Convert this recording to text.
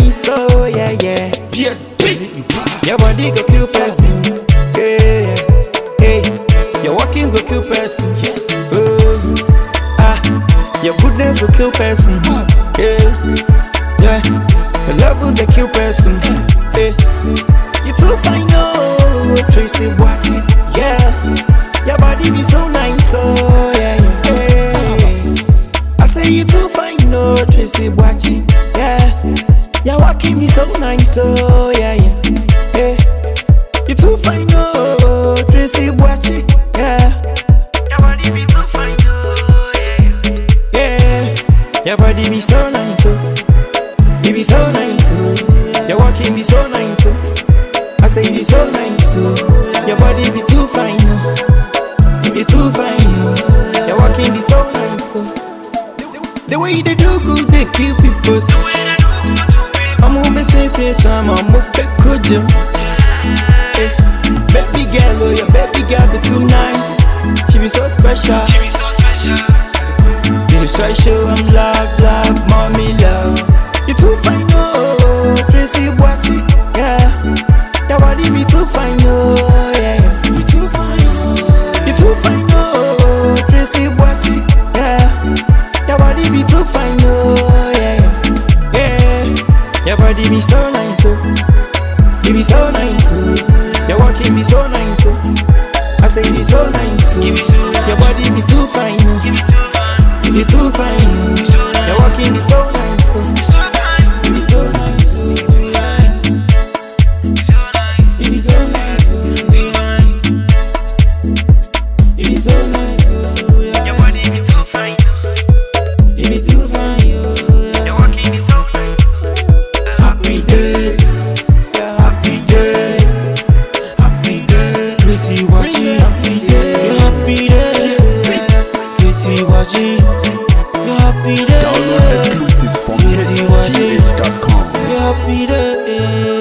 nice, oh yeah, yeah. PS Beats. Your body go kill person, yeah, hey. Your walkings go kill person, Yes. oh, your goodness go kill person, yeah. The levels they kill person, yeah. You too fine, oh, Tracy watch it, yeah. Your body be so nice, oh yeah, yeah. I say you too fine, oh, Tracy watch it, yeah. Your walking be so nice, oh yeah, yeah. You too fine, oh, Tracy watch it, yeah. Your body be too fine, oh yeah. Your body be so nice, oh. You be so nice, oh. Your walking be so nice, oh. I say you be so nice, oh. Your body be too fine, oh. You be too fine, oh. Your walking be so nice, oh. The way they do good, they kill people. I'm home, so I'm a good jump. Baby girl, oh, your baby girl be too nice. She be so special. You just try show I'm love, love, mommy love. You too fine, oh, Tracy watch it, yeah. Your body be too fine, oh, yeah. You too fine, oh. You too fine, oh, Tracy watch it, yeah. Your body be too fine, oh, yeah. Your body be so nice, oh. You be so nice, oh. Your walking be so nice, oh. I say you be so nice, oh. Your body be too fine, oh. You be too fine, oh. Your walking be so nice, oh. You be so nice, oh. You be so nice, oh. You be so nice, oh. Your body be too fine. You be too fine, oh. Your walking be so nice. Happy day, happy day, happy day. Tracy watching, happy day, happy day. Tracy watching, happy day. Download exclusives from Tracy watching, hitsgh.com. happy day.